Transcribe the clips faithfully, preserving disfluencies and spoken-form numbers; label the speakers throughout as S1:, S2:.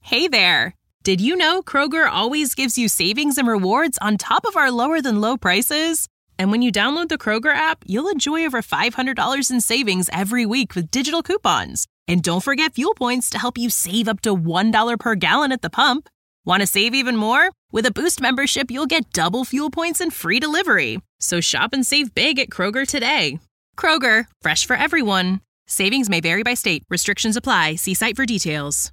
S1: Hey there! Did you know Kroger always gives you savings and rewards on top of our lower-than-low prices? And when you download the Kroger app, you'll enjoy over five hundred dollars in savings every week with digital coupons. And don't forget fuel points to help you save up to one dollar per gallon at the pump. Want to save even more? With a Boost membership, you'll get double fuel points and free delivery. So shop and save big at Kroger today. Kroger, fresh for everyone. Savings may vary by state. Restrictions apply. See site for details.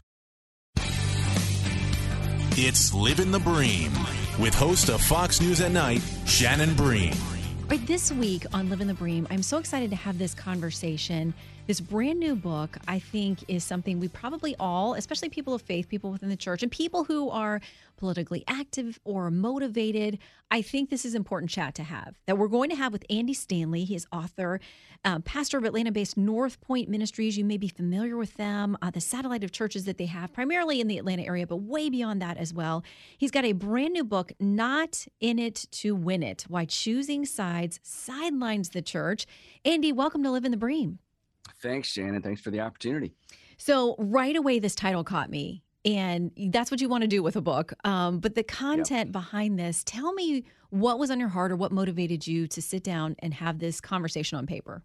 S2: It's Living the Bream with host of Fox News at Night, Shannon Bream.
S3: Right, this week on Living the Bream, I'm so excited to have this conversation. This brand new book, I think, is something we probably all, especially people of faith, people within the church, and people who are politically active or motivated, I think this is important chat to have, that we're going to have with Andy Stanley. He is author, uh, pastor of Atlanta-based North Point Ministries. You may be familiar with them, uh, the satellite of churches that they have, primarily in the Atlanta area, but way beyond that as well. He's got a brand new book, Not in It to Win It, Why Choosing Sides Sidelines the Church. Andy, welcome to Living the Bream.
S4: Thanks, Shannon. Thanks for the opportunity.
S3: So right away, this title caught me, and that's what you want to do with a book. Um, but the content yep. behind this, tell me what was on your heart or what motivated you to sit down and have this conversation on paper?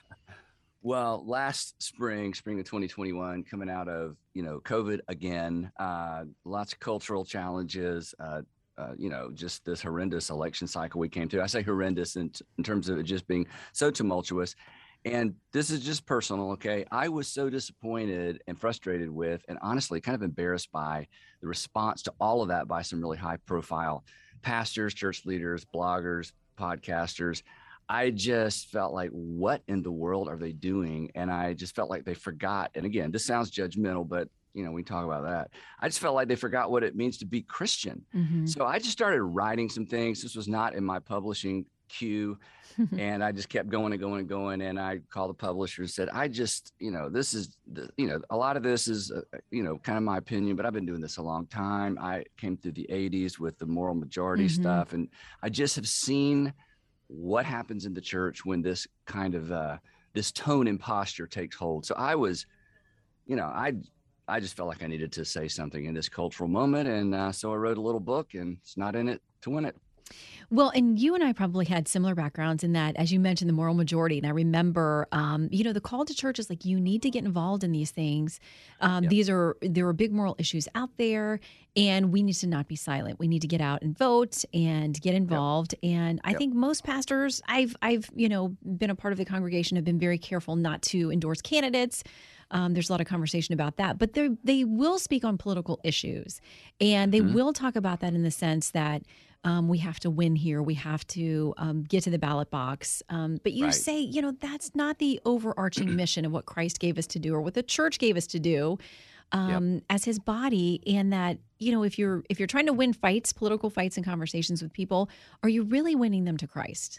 S4: Well, last spring, spring of twenty twenty-one, coming out of, you know, COVID again, uh, lots of cultural challenges, uh, uh, you know, just this horrendous election cycle we came through. I say horrendous in, t- in terms of it just being so tumultuous. And this is just personal, okay? I was so disappointed and frustrated with, and honestly kind of embarrassed by the response to all of that by some really high profile pastors, church leaders, bloggers, podcasters. I just felt like, what in the world are they doing? And I just felt like they forgot. And again, this sounds judgmental, but you know, we talk about that. I just felt like they forgot what it means to be Christian. Mm-hmm. So I just started writing some things. This was not in my publishing queue. And I just kept going and going and going. And I called the publisher and said, I just, you know, this is, the, you know, a lot of this is, uh, you know, kind of my opinion, but I've been doing this a long time. I came through the eighties with the moral majority mm-hmm. stuff. And I just have seen what happens in the church when this kind of, uh, this tone and posture takes hold. So I was, you know, I, I just felt like I needed to say something in this cultural moment. And uh, so I wrote a little book, and it's Not in It to Win It.
S3: Well, and you and I probably had similar backgrounds in that, as you mentioned, the moral majority. And I remember, um, you know, the call to church is like, you need to get involved in these things. Um, yep. These are, there are big moral issues out there, and we need to not be silent. We need to get out and vote and get involved. Yep. And I yep. think most pastors, I've, I've, you know, been a part of the congregation, have been very careful not to endorse candidates. Um, there's a lot of conversation about that, but they they will speak on political issues, and they mm-hmm. will talk about that in the sense that um, we have to win here, we have to um, get to the ballot box. Um, but you right. say, you know, that's not the overarching mission of what Christ gave us to do or what the church gave us to do um, yep. as His body, and that, you know, if you're if you're trying to win fights, political fights, and conversations with people, are you really winning them to Christ?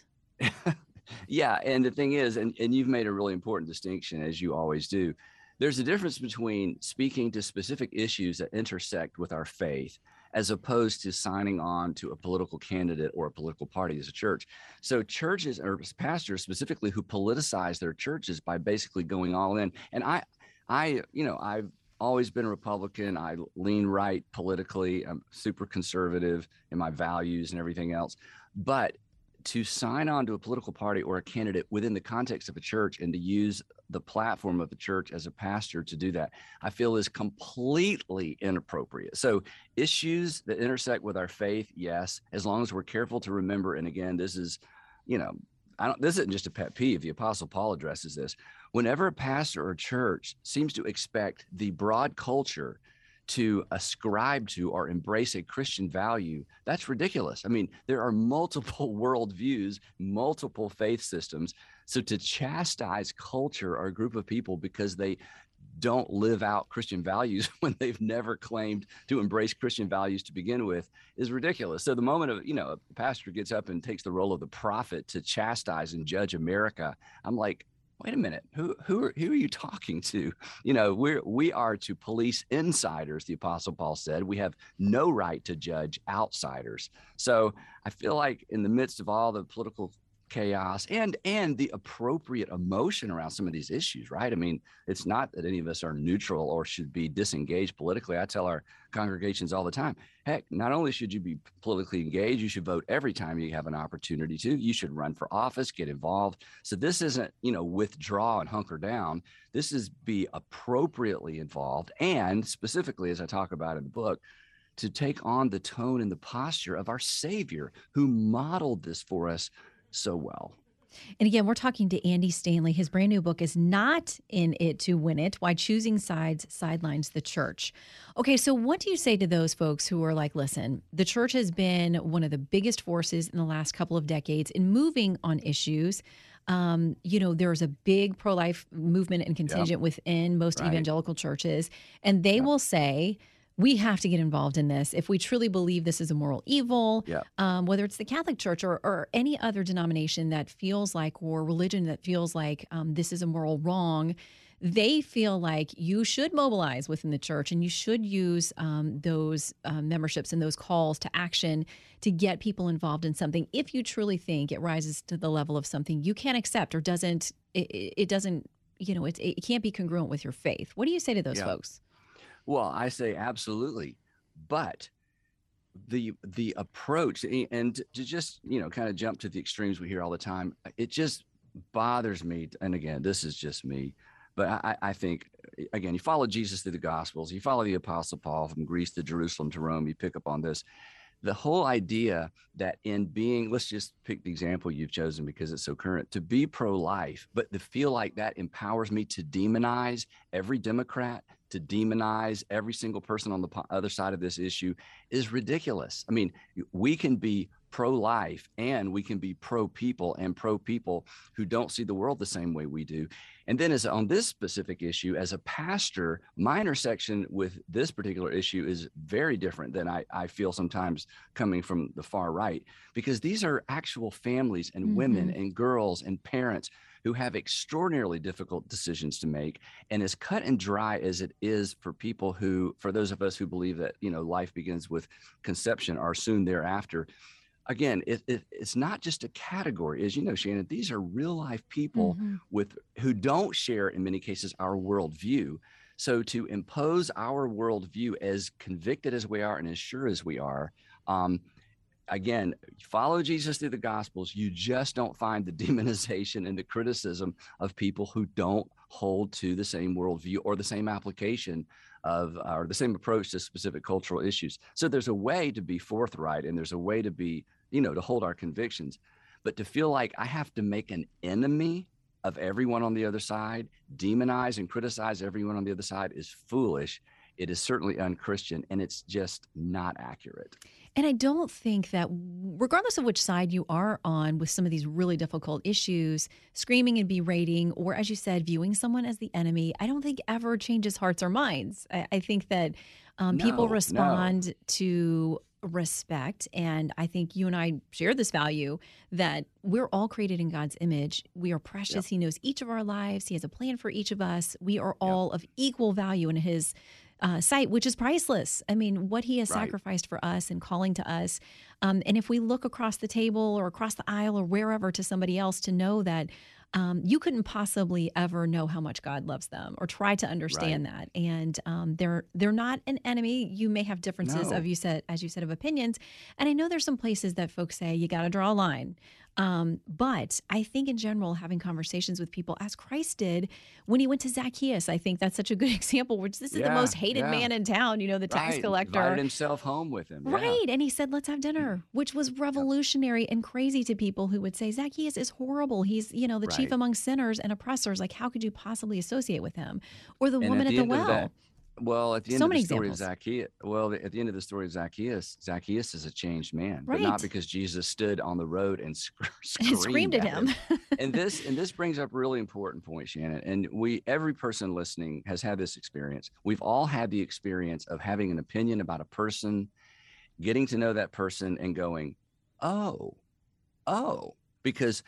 S4: Yeah, and the thing is, and, and you've made a really important distinction, as you always do. There's a difference between speaking to specific issues that intersect with our faith as opposed to signing on to a political candidate or a political party as a church. So churches or pastors specifically who politicize their churches by basically going all in. And I, I, you know, I've always been a Republican. I lean right politically. I'm super conservative in my values and everything else. But to sign on to a political party or a candidate within the context of a church and to use the platform of the church as a pastor to do that, I feel is completely inappropriate. So issues that intersect with our faith, yes, as long as we're careful to remember. And again, this is, you know, I don't, this isn't just a pet peeve. The Apostle Paul addresses this. Whenever a pastor or church seems to expect the broad culture to ascribe to or embrace a Christian value, that's ridiculous. I mean, there are multiple worldviews, multiple faith systems. So to chastise culture or a group of people because they don't live out Christian values when they've never claimed to embrace Christian values to begin with is ridiculous. So the moment of, you know, a pastor gets up and takes the role of the prophet to chastise and judge America, I'm like, wait a minute, who who are who are you talking to? You know, we're we are to police insiders, the Apostle Paul said. We have no right to judge outsiders. So I feel like in the midst of all the political chaos and and the appropriate emotion around some of these issues, right? I mean, it's not that any of us are neutral or should be disengaged politically. I tell our congregations all the time, heck, not only should you be politically engaged, you should vote every time you have an opportunity to. You should run for office, get involved. So this isn't, you know, withdraw and hunker down. This is be appropriately involved, and specifically, as I talk about in the book, to take on the tone and the posture of our Savior, who modeled this for us so well.
S3: And again, we're talking to Andy Stanley. His brand new book is Not in It to Win It: Why Choosing Sides Sidelines the Church. Okay, so what do you say to those folks who are like, listen, the church has been one of the biggest forces in the last couple of decades in moving on issues. Um, you know, there's a big pro-life movement and contingent yep. within most right. evangelical churches, and they yep. will say, we have to get involved in this if we truly believe this is a moral evil, yeah. um, whether it's the Catholic Church or, or any other denomination that feels like, or religion that feels like um, this is a moral wrong. They feel like you should mobilize within the church, and you should use um, those uh, memberships and those calls to action to get people involved in something if you truly think it rises to the level of something you can't accept or doesn't, it, it doesn't, you know, it, it can't be congruent with your faith. What do you say to those yeah. folks?
S4: Well, I say absolutely, but the the approach, and to just, you know, kind of jump to the extremes we hear all the time, it just bothers me. And again, this is just me, but I, I think, again, you follow Jesus through the Gospels, you follow the Apostle Paul from Greece to Jerusalem to Rome, you pick up on this. The whole idea that in being, let's just pick the example you've chosen because it's so current, to be pro-life, but to feel like that empowers me to demonize every Democrat, to demonize every single person on the other side of this issue is ridiculous. I mean, we can be pro-life and we can be pro-people and pro-people who don't see the world the same way we do. And then as on this specific issue, as a pastor, my intersection with this particular issue is very different than I, I feel sometimes coming from the far right, because these are actual families and mm-hmm. women and girls and parents who have extraordinarily difficult decisions to make. And as cut and dry as it is for people who, for those of us who believe that, you know, life begins with conception or soon thereafter, again, it, it, it's not just a category. As you know, Shannon, these are real life people mm-hmm. with who don't share, in many cases, our worldview. So to impose our worldview, as convicted as we are and as sure as we are, um, again, follow Jesus through the Gospels. You just don't find the demonization and the criticism of people who don't hold to the same worldview or the same application of, uh, or the same approach to specific cultural issues. So there's a way to be forthright, and there's a way to be, you know, to hold our convictions. But to feel like I have to make an enemy of everyone on the other side, demonize and criticize everyone on the other side, is foolish. It is certainly unchristian, and it's just not accurate.
S3: And I don't think that, regardless of which side you are on with some of these really difficult issues, screaming and berating, or as you said, viewing someone as the enemy, I don't think ever changes hearts or minds. I, I think that um, no, people respond no. to respect. And I think you and I share this value that we're all created in God's image. We are precious. Yep. He knows each of our lives. He has a plan for each of us. We are all yep. of equal value in his Uh, sight, which is priceless. I mean, what he has right. sacrificed for us and calling to us. Um, and if we look across the table or across the aisle or wherever to somebody else, to know that um, you couldn't possibly ever know how much God loves them or try to understand right. that. And um, they're they're not an enemy. You may have differences no. of you said, as you said, of opinions. And I know there's some places that folks say you got to draw a line. Um, but I think in general, having conversations with people, as Christ did when he went to Zacchaeus, I think that's such a good example, which this is yeah, the most hated yeah. man in town, you know, the tax
S4: right.
S3: collector.
S4: Invited himself home with him.
S3: Right.
S4: Yeah.
S3: And he said, let's have dinner, which was revolutionary yep. and crazy to people who would say, Zacchaeus is horrible. He's, you know, the right. chief among sinners and oppressors. Like, how could you possibly associate with him? Or the
S4: and
S3: woman
S4: at
S3: the,
S4: the
S3: at the well.
S4: That, well, at the end
S3: so
S4: of the
S3: many
S4: story
S3: examples.
S4: of Zacchaeus, well, at the end of the story of Zacchaeus, Zacchaeus is a changed man,
S3: right.
S4: but not because Jesus stood on the road and sc- screamed,
S3: and screamed at, at him.
S4: him. and this and this brings up a really important point, Shannon. And we, every person listening has had this experience. We've all had the experience of having an opinion about a person, getting to know that person and going, oh, oh, because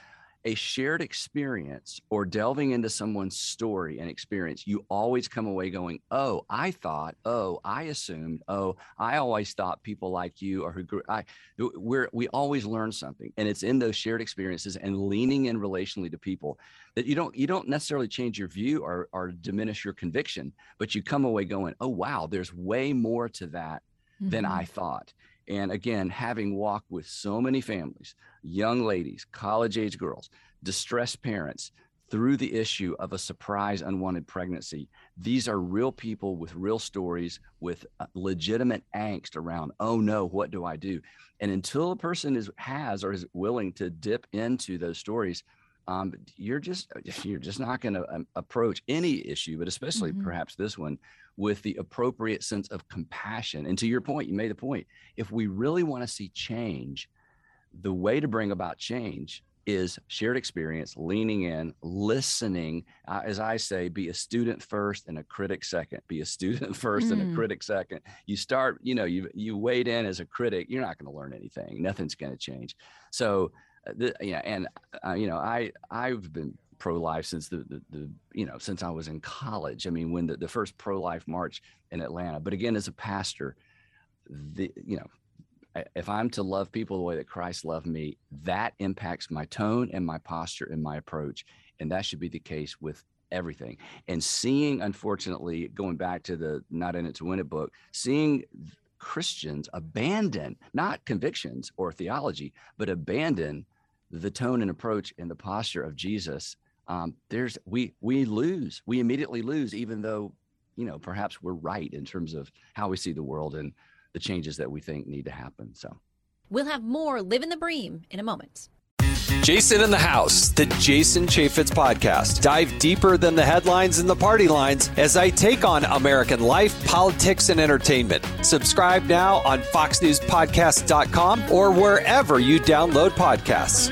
S4: a shared experience or delving into someone's story and experience, you always come away going, oh, I thought, oh, I assumed, oh, I always thought people like you or who grew, I, we're, we always learn something. And it's in those shared experiences and leaning in relationally to people that you don't, you don't necessarily change your view or, or diminish your conviction, but you come away going, oh, wow, there's way more to that mm-hmm. than I thought. And again, having walked with so many families, young ladies, college-age girls, distressed parents through the issue of a surprise unwanted pregnancy, these are real people with real stories, with legitimate angst around, oh no, what do I do? And until a person is has or is willing to dip into those stories, um, you're just you're just not going to um, approach any issue, but especially mm-hmm. perhaps this one, with the appropriate sense of compassion. And to your point, you made the point, if we really want to see change, the way to bring about change is shared experience, leaning in, listening. Uh, as I say, be a student first and a critic second. Be a student first mm. and a critic second. You start, you know, you you wade in as a critic, you're not going to learn anything. Nothing's going to change. So, uh, the, yeah, and uh, you know, I I've been pro-life since the, the, the, you know, since I was in college. I mean, when the, the first pro-life march in Atlanta, but again, as a pastor, the, you know, if I'm to love people the way that Christ loved me, that impacts my tone and my posture and my approach. And that should be the case with everything. And seeing, unfortunately, going back to the Not In It to Win It book, seeing Christians abandon, not convictions or theology, but abandon the tone and approach and the posture of Jesus, um, there's we we lose. We immediately lose, even though, you know, perhaps we're right in terms of how we see the world and the changes that we think need to happen. So
S3: we'll have more Living the Bream in a moment.
S5: Jason in the House, the Jason Chaffetz podcast. Dive deeper than the headlines and the party lines as I take on American life, politics, and entertainment. Subscribe now on fox news podcast dot com or wherever you download podcasts.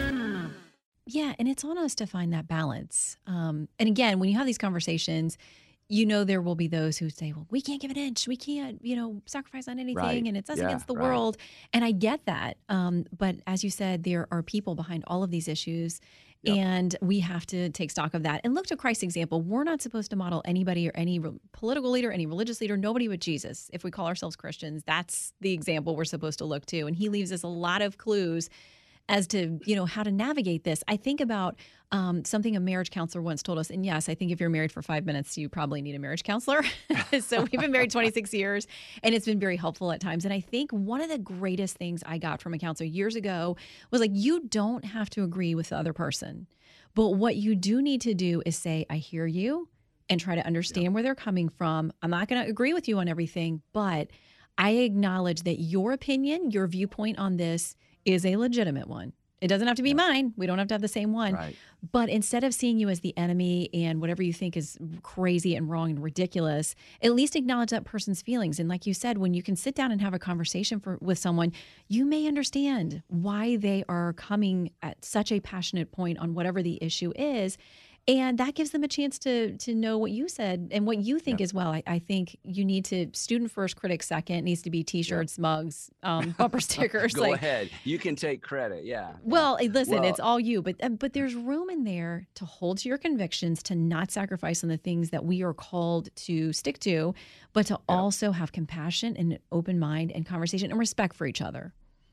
S3: Yeah, and it's on us to find that balance. Um, and again, when you have these conversations, you know there will be those who say, well, we can't give an inch. We can't, you know, sacrifice on anything. Right. And it's us yeah, against the right. world. And I get that. Um, but as you said, there are people behind all of these issues. Yep. And we have to take stock of that and look to Christ's example. We're not supposed to model anybody or any re- political leader, any religious leader, nobody but Jesus. If we call ourselves Christians, that's the example we're supposed to look to. And he leaves us a lot of clues as to, you know, how to navigate this. I think about um, something a marriage counselor once told us. And yes, I think if you're married for five minutes, you probably need a marriage counselor. So we've been married twenty-six years, and it's been very helpful at times. And I think one of the greatest things I got from a counselor years ago was like, you don't have to agree with the other person. But what you do need to do is say, I hear you, and try to understand yeah. where they're coming from. I'm not going to agree with you on everything, but I acknowledge that your opinion, your viewpoint on this is a legitimate one. It doesn't have to be yeah. mine. We don't have to have the same one. Right. But instead of seeing you as the enemy and whatever you think is crazy and wrong and ridiculous, at least acknowledge that person's feelings. And like you said, when you can sit down and have a conversation for, with someone, you may understand why they are coming at such a passionate point on whatever the issue is. And that gives them a chance to to know what you said and what you think yep. as well. I, I think you need to, student first, critic second. It needs to be T-shirts, yep. mugs, um, bumper stickers.
S4: Go
S3: like,
S4: ahead. You can take credit. Yeah.
S3: Well,
S4: yeah.
S3: listen,
S4: well,
S3: it's all you. But but there's room in there to hold to your convictions, to not sacrifice on the things that we are called to stick to, but to yep. also have compassion and an open mind and conversation and respect for each other.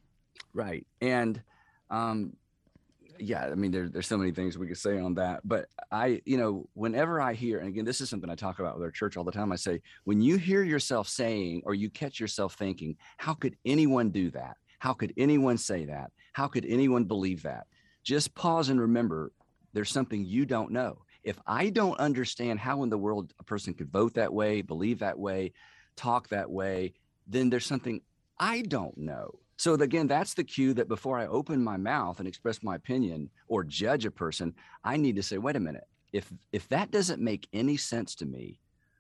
S4: Right. And um yeah, I mean, there, there's so many things we could say on that. But I, you know, whenever I hear, and again, this is something I talk about with our church all the time, I say, when you hear yourself saying, or you catch yourself thinking, how could anyone do that? How could anyone say that? How could anyone believe that? Just pause and remember, there's something you don't know. If I don't understand how in the world a person could vote that way, believe that way, talk that way, then there's something I don't know. So again, that's the cue that before I open my mouth and express my opinion or judge a person, I need to say, wait a minute, if if that doesn't make any sense to me,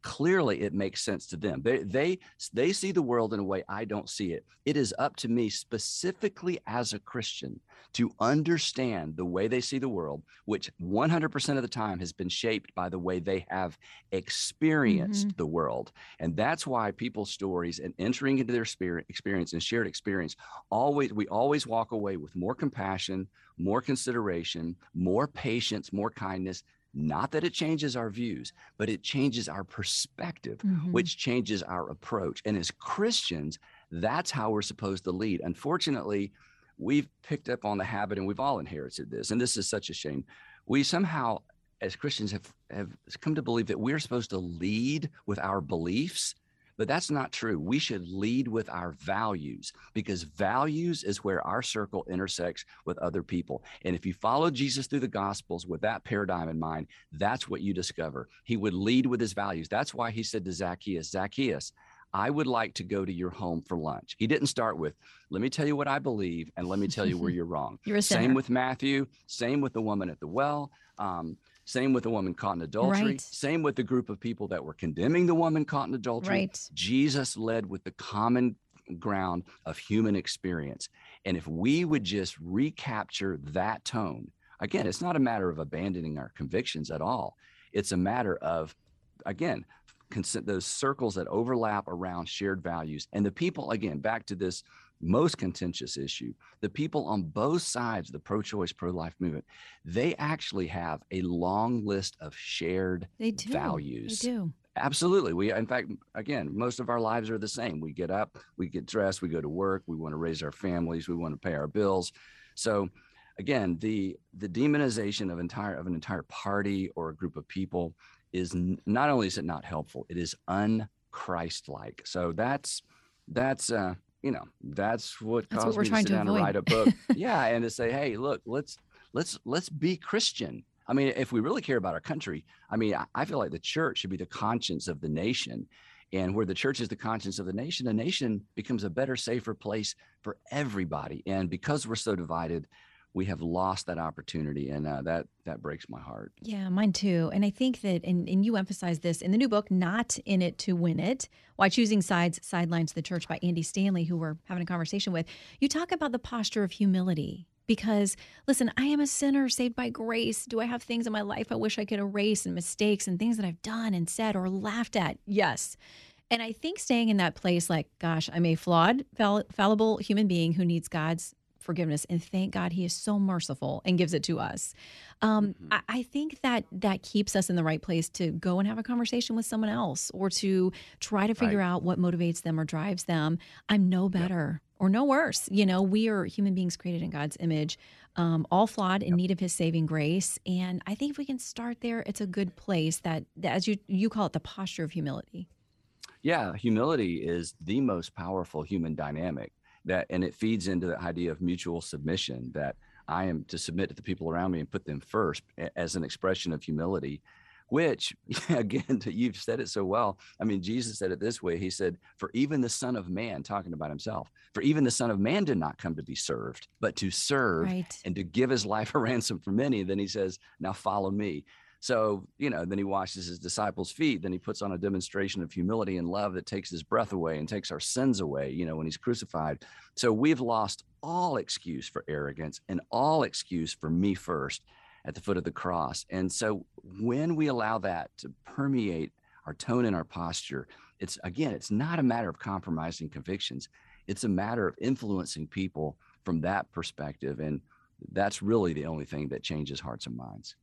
S4: clearly it makes sense to them. They, they, they see the world in a way I don't see it. It is up to me specifically as a Christian to understand the way they see the world, which one hundred percent of the time has been shaped by the way they have experienced mm-hmm. the world. And that's why people's stories and entering into their spirit experience and shared experience, always, we always walk away with more compassion, more consideration, more patience, more kindness. Not that it changes our views, but it changes our perspective, mm-hmm. which changes our approach. And as Christians, that's how we're supposed to lead. Unfortunately, we've picked up on the habit, and we've all inherited this, and this is such a shame. We somehow, as Christians, have, have come to believe that we're supposed to lead with our beliefs, but that's not true. We should lead with our values, because values is where our circle intersects with other people. And if you follow Jesus through the Gospels with that paradigm in mind, that's what you discover. He would lead with his values. That's why he said to Zacchaeus, Zacchaeus, I would like to go to your home for lunch. He didn't start with, let me tell you what I believe, and let me tell you where you're wrong.
S3: You're a sinner.
S4: Same with Matthew, same with the woman at the well, um, same with the woman caught in adultery,
S3: right.
S4: Same with the group of people that were condemning the woman caught in adultery.
S3: Right.
S4: Jesus led with the common ground of human experience. And if we would just recapture that tone, again, it's not a matter of abandoning our convictions at all. It's a matter of, again, those circles that overlap around shared values. And the people, again, back to this most contentious issue, the people on both sides of the pro-choice, pro-life movement, they actually have a long list of shared
S3: they do.
S4: values.
S3: They do.
S4: Absolutely. We, in fact, again, most of our lives are the same. We get up, we get dressed, we go to work, we want to raise our families, we want to pay our bills. So again, the the demonization of entire of an entire party or a group of people is n- not only is it not helpful, it is un-Christ-like. So that's that's uh, you know, that's what
S3: that's
S4: caused
S3: what
S4: me to sit down
S3: avoid.
S4: and write a book. Yeah, and to say, hey, look, let's let's let's be Christian. I mean, if we really care about our country, I mean, I, I feel like the church should be the conscience of the nation. And where the church is the conscience of the nation, the nation becomes a better, safer place for everybody. And because we're so divided, we have lost that opportunity, and uh, that that breaks my heart.
S3: Yeah, mine too. And I think that, and, and you emphasize this in the new book, Not in It to Win It, Why Choosing Sides Sidelines the Church by Andy Stanley, who we're having a conversation with. You talk about the posture of humility because, listen, I am a sinner saved by grace. Do I have things in my life I wish I could erase, and mistakes and things that I've done and said or laughed at? Yes. And I think staying in that place like, gosh, I'm a flawed, fall- fallible human being who needs God's forgiveness, and thank God he is so merciful and gives it to us. Um, mm-hmm. I, I think that that keeps us in the right place to go and have a conversation with someone else, or to try to figure right. out what motivates them or drives them. I'm no better yep. or no worse. You know, we are human beings created in God's image, um, all flawed, in yep. need of his saving grace. And I think if we can start there, it's a good place that, that as you you call it, the posture of humility.
S4: Yeah, humility is the most powerful human dynamic. That, and it feeds into the idea of mutual submission, that I am to submit to the people around me and put them first as an expression of humility, which, again, you've said it so well. I mean, Jesus said it this way. He said, for even the Son of Man, talking about himself, for even the Son of Man did not come to be served, but to serve
S3: right.
S4: and to give his life a ransom for many. And then he says, now follow me. So, you know, then he washes his disciples' feet. Then he puts on a demonstration of humility and love that takes his breath away and takes our sins away, you know, when he's crucified. So we've lost all excuse for arrogance and all excuse for me first at the foot of the cross. And so when we allow that to permeate our tone and our posture, it's, again, it's not a matter of compromising convictions. It's a matter of influencing people from that perspective. And that's really the only thing that changes hearts and minds.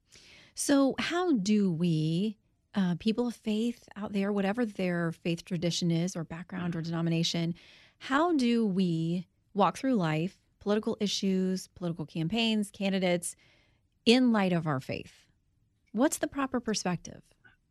S3: So how do we, uh, people of faith out there, whatever their faith tradition is or background or denomination, how do we walk through life, political issues, political campaigns, candidates, in light of our faith? What's the proper perspective?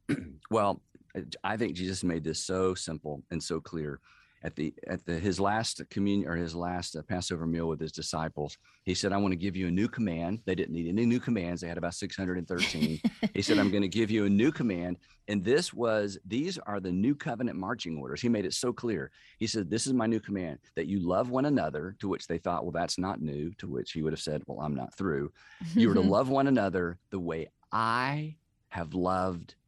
S4: Well, I think Jesus made this so simple and so clear. At the at the his last communion or his last uh, Passover meal with his disciples, he said, I want to give you a new command. They didn't need any new commands. They had about six hundred thirteen. He said, I'm going to give you a new command. And this was, these are the new covenant marching orders. He made it so clear. He said, this is my new command, that you love one another, to which they thought, well, that's not new, to which he would have said, well, I'm not through. You are to love one another the way I have loved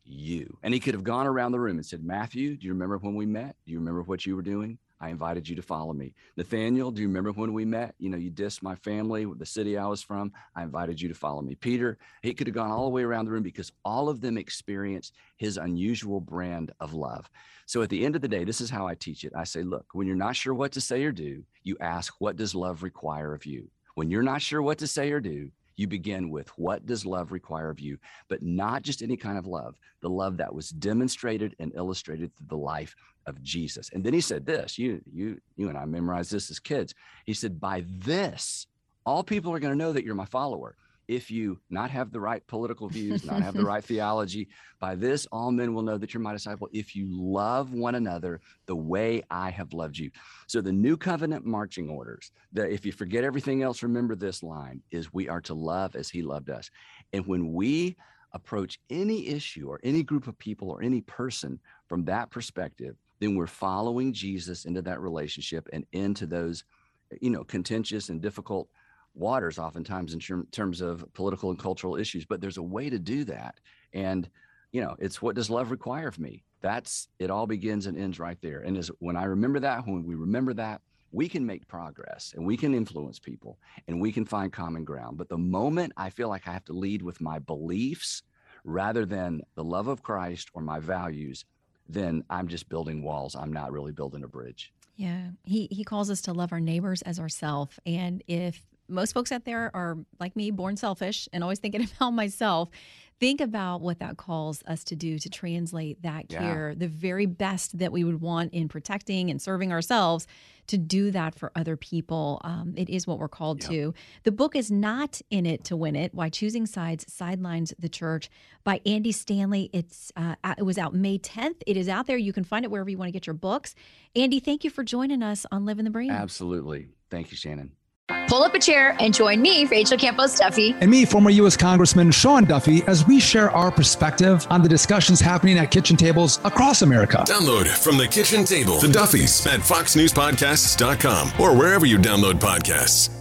S4: you. And he could have gone around the room and said, Matthew, do you remember when we met? Do you remember what you were doing? I invited you to follow me. Nathaniel, do you remember when we met? You know, you dissed my family, the city I was from. I invited you to follow me. Peter, he could have gone all the way around the room because all of them experienced his unusual brand of love. So at the end of the day, this is how I teach it. I say, look, when you're not sure what to say or do, you ask, what does love require of you? When you're not sure what to say or do, you begin with, what does love require of you? But not just any kind of love, the love that was demonstrated and illustrated through the life of Jesus. And then he said this, you, you, you and I memorized this as kids. He said, by this, all people are going to know that you're my follower. If you not have the right political views, not have the right theology, by this, all men will know that you're my disciple if you love one another the way I have loved you. So the new covenant marching orders, that if you forget everything else, remember this line, is we are to love as he loved us. And when we approach any issue or any group of people or any person from that perspective, then we're following Jesus into that relationship and into those, you know, contentious and difficult waters oftentimes in term, terms of political and cultural issues, but there's a way to do that. And, you know, it's what does love require of me? That's, it all begins and ends right there. And as when I remember that, when we remember that, we can make progress and we can influence people and we can find common ground. But the moment I feel like I have to lead with my beliefs rather than the love of Christ or my values, then I'm just building walls. I'm not really building a bridge.
S3: Yeah. He, he calls us to love our neighbors as ourselves. And if most folks out there are like me, born selfish and always thinking about myself, think about what that calls us to do to translate that care, yeah. the very best that we would want in protecting and serving ourselves, to do that for other people. Um, it is what we're called yep. to. The book is Not in It to Win It, Why Choosing Sides Sidelines the Church, by Andy Stanley. It's uh, It was out May tenth. It is out there. You can find it wherever you want to get your books. Andy, thank you for joining us on Living the Bream.
S4: Absolutely. Thank you, Shannon.
S6: Pull up a chair and join me, Rachel Campos Duffy.
S7: And me, former U S Congressman Sean Duffy, as we share our perspective on the discussions happening at kitchen tables across America.
S8: Download From the Kitchen Table, The Duffys, at fox news podcasts dot com or wherever you download podcasts.